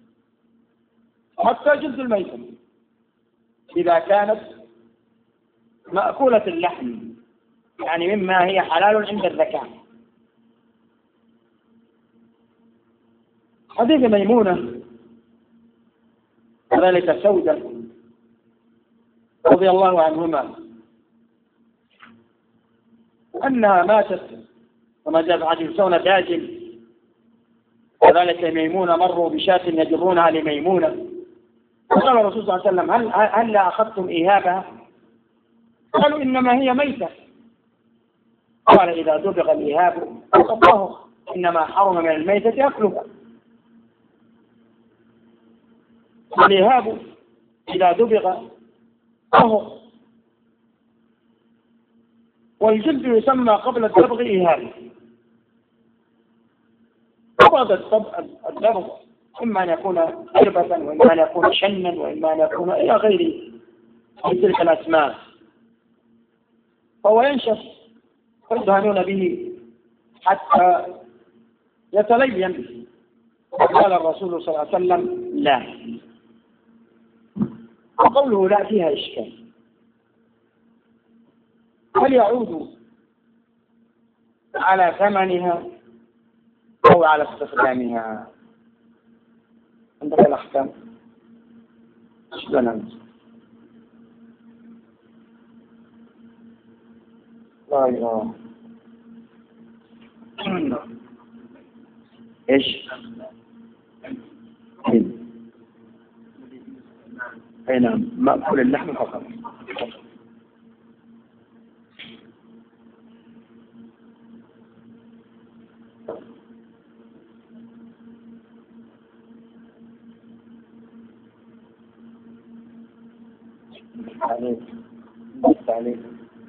حتى جلد الميتة إذا كانت مأكولة اللحم، يعني مما هي حلال عند الذكاء. حديث ميمونة كذلك سودة رضي الله عنهما أنها ماتت وما جاء عجلسون داجل، وذلك ميمونة مروا بشاة يجرونها لميمونة، فقال الرسول صلى الله عليه وسلم: هل, هل لا أخذتم إيهابها؟ قالوا: إنما هي ميتة. قال: إذا دبغ الإيهاب فطهر، إنما حرم من الميتة أكلها. الإيهاب إذا دبغ طهر، والجلد يسمى قبل الدبغ إيهاب. وبعد الدبغ إما أن يكون قربة، وإما أن يكون شنا، وإما أن يكون إلى غير تلك الأسماء، فهو ينشف ويدهنون به حتى يتلين وقال الرسول صلى الله عليه وسلم لا. وقوله لا فيها إشكال، هل يعود على ثمنها أو على استخدامها؟ عندك الأحكام لا لا ايش؟ اي نعم، مأكل اللحم فقط. عليك عليك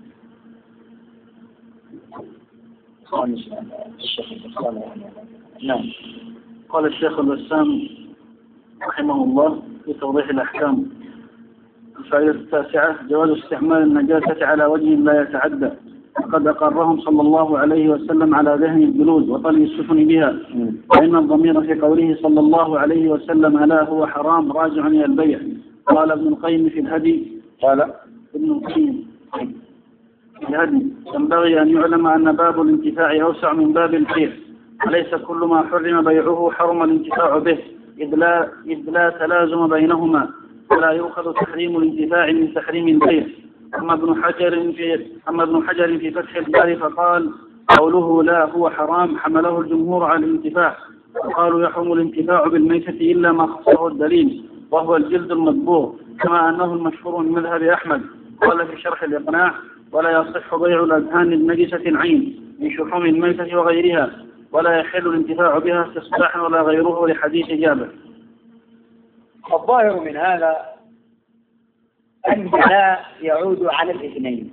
الشيخ البسام. نعم. قال الشيخ البسام رحمه الله في توضيح الأحكام: الفائدة التاسعة جواز استعمال النجاسة على وجه لا يتعدى، وقد أقرهم صلى الله عليه وسلم على دهن الجلود وطلي السفن بها، فإن الضمير في قوله صلى الله عليه وسلم ألا هو حرام راجع إلى البيع. قال ابن القيم في الهدي قال ابن القيم في الهدي: ينبغي أن يعلم أن باب الانتفاع أوسع من باب البيع، وليس كل ما حرم بيعه حرم الانتفاع به، إذ لا, إذ لا تلازم بينهما، ولا يؤخذ تحريم الانتفاع من تحريم البيع. أما ابن حجر في أما ابن حجر في فتح الباري فقال: قوله لا هو حرام حمله الجمهور على الانتفاع، وقالوا يحرم الانتفاع بالميتة إلا ما خصه الدليل وهو الجلد المدبوغ، كما أنه المشهور من مذهب أحمد. قال في شرح الإقناع: ولا يصح بيع الأذهان النجسة عين من شحوم الميتة وغيرها، ولا يحل الانتفاع بها استصباحا ولا غيره، لحديث جابر. الظاهر من هذا أن لا يعود على الاثنين،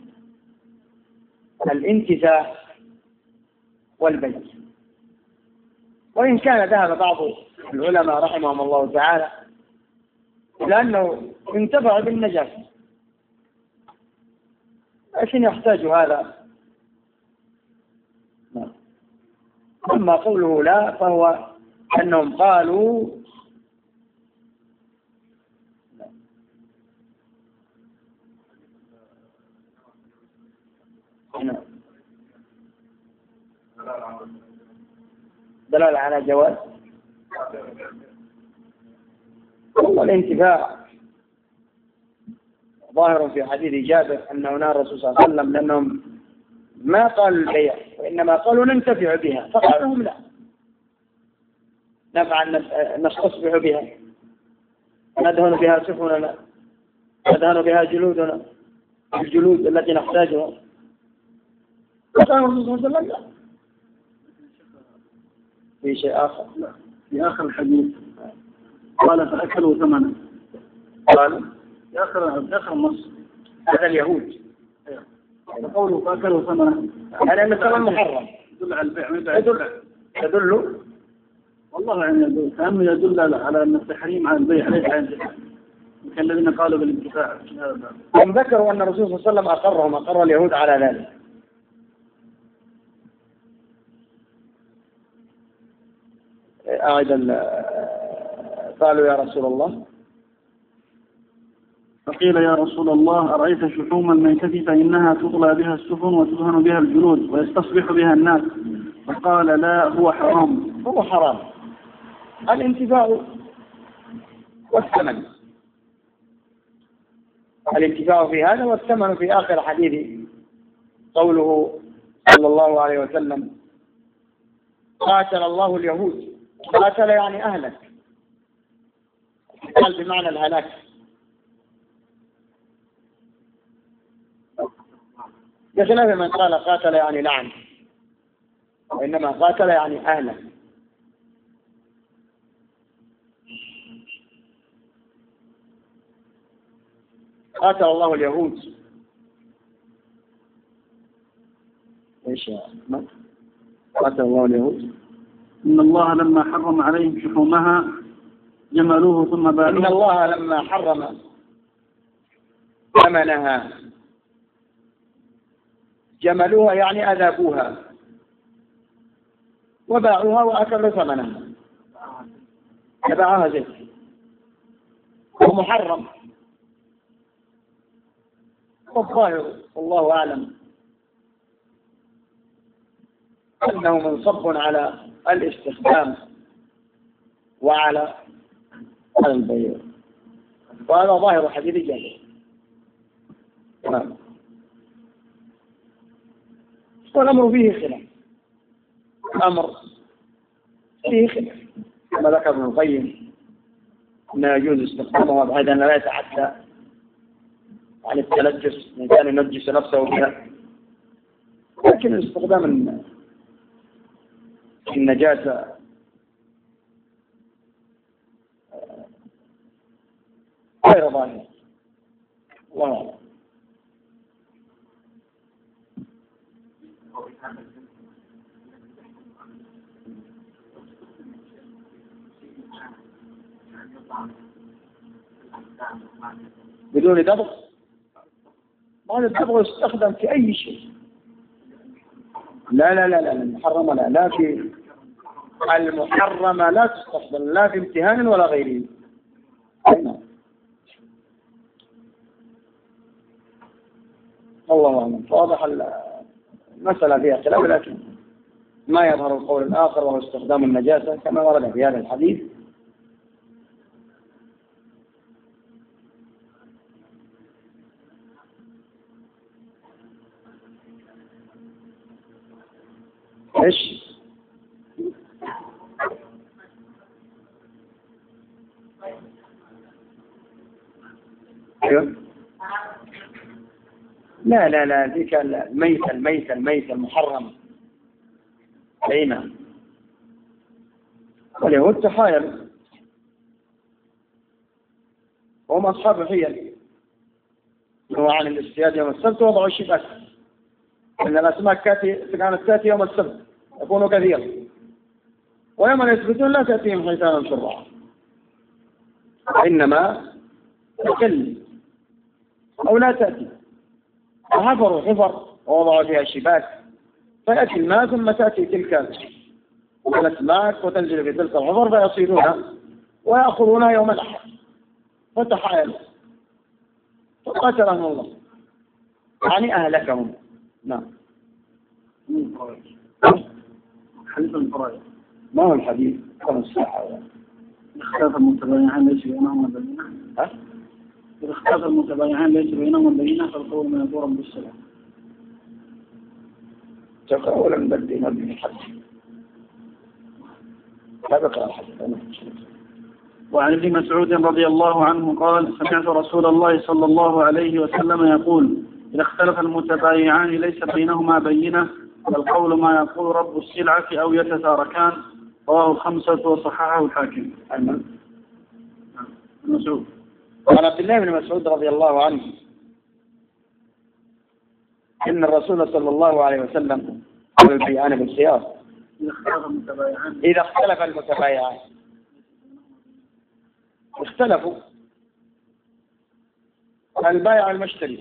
الانتفاع والبيع، وإن كان ذهب بعض العلماء رحمهم الله تعالى لأنه انتفع بالنجاسة، لكن يحتاج هذا. أما قوله لا فهو أنهم قالوا دلالة على جواز والانتفاع. ظاهر في حديث جابر أنه نهى الرسول صلى الله عليه وسلم لأنهم ما قالوا البيع وإنما قالوا ننتفع بها، فقال لهم لا، نفعا نستصبح بها، ندهن بها سفننا، ندهن بها جلودنا، الجلود التي نحتاجها. فقال الرسول صلى الله عليه وسلم لا. في شيء آخر؟ لا. في آخر الحديث قال فأكلوا ثمنه. قال في آخر في آخر النص هذا اليهود قوله فأكلوا ثمنه، هذا مثلا محرم يدل على البيع. يدل يدل والله يعني يدل كأنه يدل على أن التحريم على البيع ليس على الانتفاع، الذين قالوا بالانتفاع. هم ذكروا أن الرسول صلى الله عليه وسلم أقرهم، أقر اليهود على ذلك. أيضا قالوا يا رسول الله، فقيل يا رسول الله أرأيت شحوم الميتة فإنها تطلى بها السفن وتدهن بها الجلود ويستصبح بها الناس، فقال لا هو حرام. هو حرام الانتفاع والثمن، الانتفاع في هذا والثمن في آخر حديث قوله صلى الله عليه وسلم قاتل الله اليهود. قاتل يعني أهلك، قال بمعنى الهلاك. بخلاف من قال قاتل يعني لعن، وإنما قاتل يعني أهلك. قاتل الله اليهود. ايش ما قاتل الله اليهود؟ إن الله لما حرم عليهم شحومها جملوه ثم باعوه. إن الله لما حرم ثمنها جملوها يعني أذابوها وباعوها وأكلوا ثمنها. تبعها زيت ومحرم. والظاهر والله أعلم أنه منصب على الاستخدام وعلى البيع، وهذا ظاهر حديث جابر. نعم. والأمر فيه خلاف، الأمر فيه خلاف كما ذكر ابن القيم أنه يجوز استخدامها بحيث أنه لا يتعدى عن التلجس، الإنسان ينجس نفسه بها، لكن استخدام النجاسة غير ظاهر. الله أعلم. بدون دبغ؟ ما الدبغ يستخدم في أي شيء. لا لا لا لا المحرمة لا لا في المحرمة لا تستخدم لا في امتهان ولا غيره. أين؟ الله أعلم. واضح المسألة فيها خلاف، لكن ما يظهر القول الآخر وهو استخدام النجاسة كما ورد في هذا الحديث. ايش؟ ايوه. لا لا لا ذيك الميتة الميتة الميتة المحرمة. اي نعم. واليهود تحايل هم أصحاب الحيل، هو عن الاستياد يوم السبت وضعوا الشباك أن الأسماك كانت تأتي يوم السبت يكون كثيرا، ويوم يثبتون لا تأتيهم حيتانا شرعا، إنما تقل أو لا تأتي. فحفروا حفر ووضعوا فيها الشباك فيأتي الماء ثم تأتي تلك الأسماك وتنزل في تلك الحفر فيصيدونها ويأخذونها يوم الأحد، فتحايلوا فقتلهم الله يعني أهلكهم. نعم. حديث الفرائض ما هو الحديث؟ كم الصحة؟ اختلاف المتبايعان ليس بينهما بينة. ها؟ إذا اختلاف المتبايعان ليس بينهما بينة فالقول من يدور بالسلام. تقولا بدينا بالحديث. لا بقى الحديث. وعن ابن مسعود رضي الله عنه قال: سمعت رسول الله صلى الله عليه وسلم يقول: إذا اختلف المتبايعان ليس بينهما بينة فالقول ما يقول رب السلعة أو يتتاركان. رواه الخمسة وصححه الحاكم. المن مسعود. وعن عبد الله بن مسعود رضي الله عنه إن الرسول صلى الله عليه وسلم قال: البيعان بالخيار إذا اختلف المتبايعان إذا اختلف المتبايعان. اختلفوا البائع والمشتري،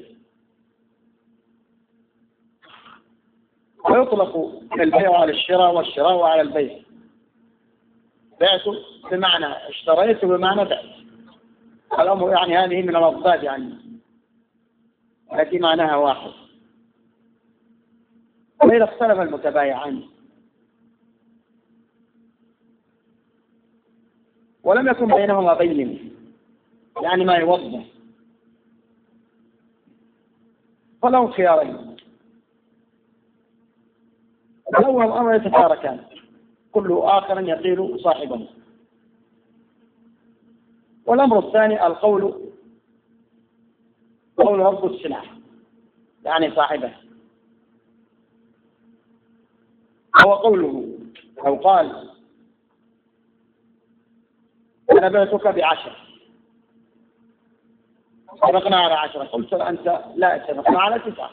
ويطلق البيع على الشراء والشراء على البيع. بعت بمعنى اشتريت بمعنى بعت، الأمر يعني هذه من الأضداد يعني التي معناها واحد. وإذا اختلف المتبايعان ولم يكن بينهما بين يعني ما يوضح، فلهم خيارين: الأول الأمر يتتاركان كل آخر يقيل صاحبه، والأمر الثاني القول قول رب السلعة يعني صاحبه، هو قوله أو قال: أنا بعتك بعشرة، اتفقنا على عشرة، قلت أنت لا اتفقنا على تسعة.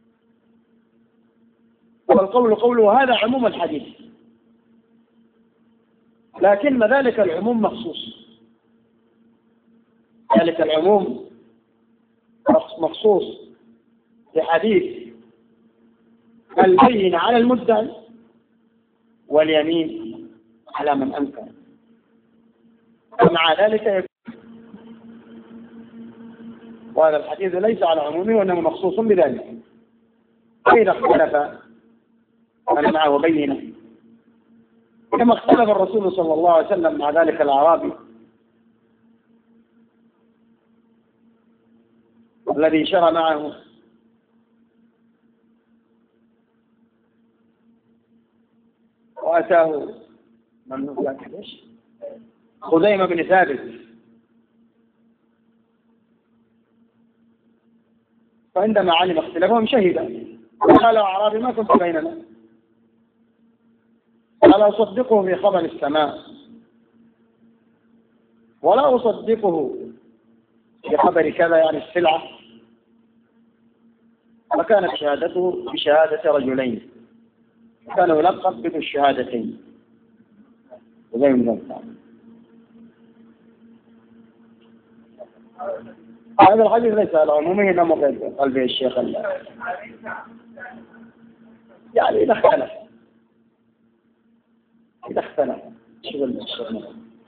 والقول قوله هذا عموم الحديث، لكن ذلك العموم مخصوص، ذلك العموم مخصوص بحديث البين على المدعي واليمين على من أنكر. ومع ذلك يكون. وهذا الحديث ليس على عمومه وإنما مخصوص بذلك. فإذا اختلف من معه بينه كما اختلف الرسول صلى الله عليه وسلم مع ذلك الأعرابي الذي شرى معه وأتاه من خزيمة بن ثابت فعندما علم اختلافهم شهد قال أعرابي ما كنت بيننا قال أصدقه في خبر السماء ولا أصدقه في خبر كذا يعني السلعة. وكانت شهادته بشهادة رجلين كان يلقب بذو الشهادتين وزي من ذلك. هذا الحديث ليس على عمومه إنما قال به الشيخ الله يعني إذا اختلف إذا اختلف شغل الشيخ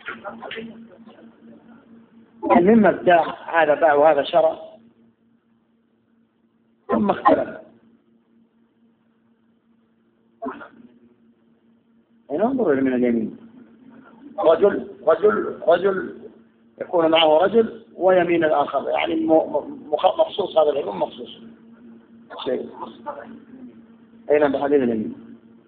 مما ابتاع هذا باع وهذا شرى ثم اختلف ننظر من اليمين رجل رجل رجل يكون معه رجل ويمين الآخر يعني مخصوص هذا العلم مخصوص شيء أين بحديث اليمين.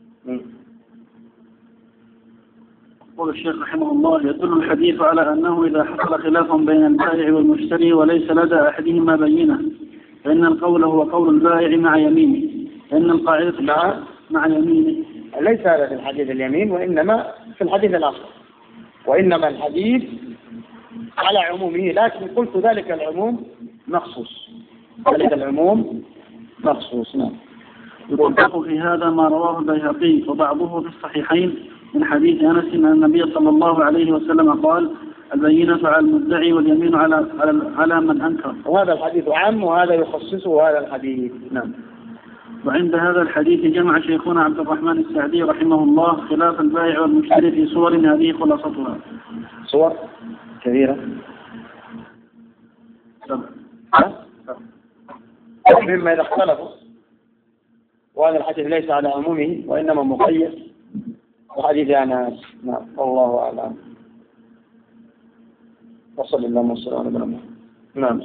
يقول الشيخ رحمه الله يدل الحديث على أنه إذا حصل خلاف بين البائع والمشتري وليس لدى أحدهما بينة فإن القول هو قول البائع مع يمينه لأن القاعدة مع مع يمينه. ليس هذا في الحديث اليمين وإنما في الحديث الآخر وإنما الحديث على عمومه لكن قلت ذلك العموم مخصوص ذلك العموم مخصوص. نعم. يطبق في هذا ما رواه البيهقي وبعضه في الصحيحين من حديث أنس أن النبي صلى الله عليه وسلم قال البينة على المدعي واليمين على على, على من أنكر. وهذا الحديث عام وهذا يخصصه هذا الحديث. نعم. وعند هذا الحديث جمع شيخنا عبد الرحمن السعدي رحمه الله خلاف البائع والمشتري في صور هذه خلاصتها. صور كثيرة مما إذا اختلفوا وهذا الحديث ليس على عمومه وإنما مقيد وحديث أنس. نعم الله أعلم وصلى الله وسلم على محمد. نعم.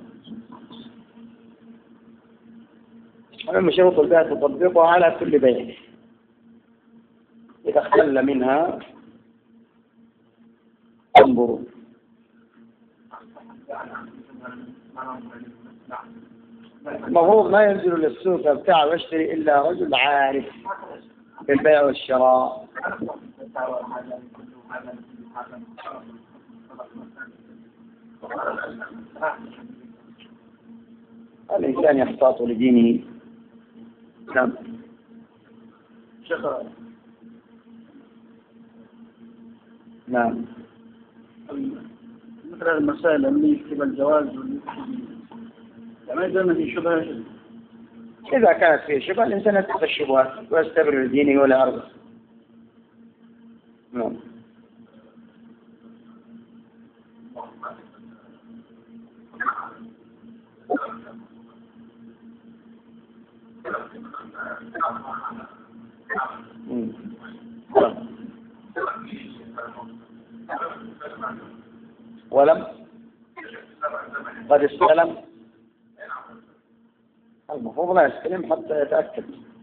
أما شروط البيع تطبقها على كل بيع إذا اختل منها انظروا. المفروض ما ينزل للسوق يبتاع ويشتري إلا رجل عارف بالبيع والشراء. الإنسان يحتاط لدينه. نعم. شكرا. نعم. مثل المسائل اللي يكتب الجواز ما يزال في شبهة. إذا كانت فيه شبهة الإنسان يتقي الشبهات ويستبرر دينه ولا أرضه. نعم. ولم قد استلم المفروض لا يستلم حتى يتأكد.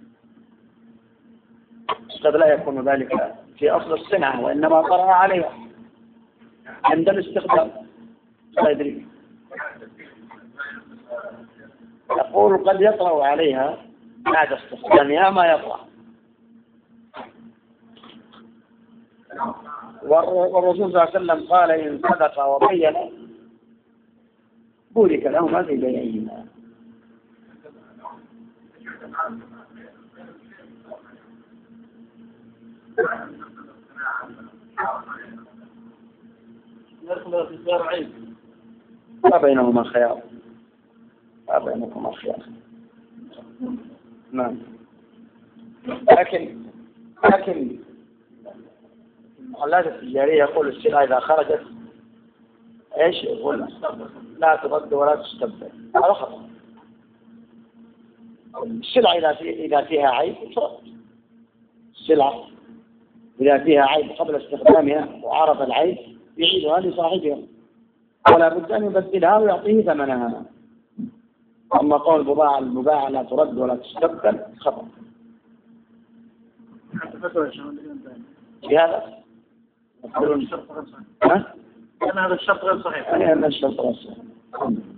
قد لا يكون ذلك في أصل الصنعة وإنما طرأ عليها عند الاستخدام لا يدري. يقول قد يطرأ عليها بعد استخدامها ما يطرأ. والرسول صلى الله عليه وسلم قال إن صدق وبين بورك لهما في بيعهما. ما بينهما خيار ما بينهما خيار. نعم. لكن لكن المحلات التجارية يقول السلعة إذا خرجت ايش يقول؟ لا ترد ولا تستبدل، هذا خطأ. السلعة إذا في إذا فيها عيب ترد. السلعة إذا فيها عيب قبل استخدامها وعرف العيب يعيدها لصاحبها، ولا بد أن يبدلها ويعطيه ثمنها. أما قول البضاعة المباعة لا ترد ولا تستبدل خطأ. في هذا هذا الشرط غير صحيح. ها؟ أنا هذا الشرط غير صحيح. أنا هذا الشرط غير صحيح.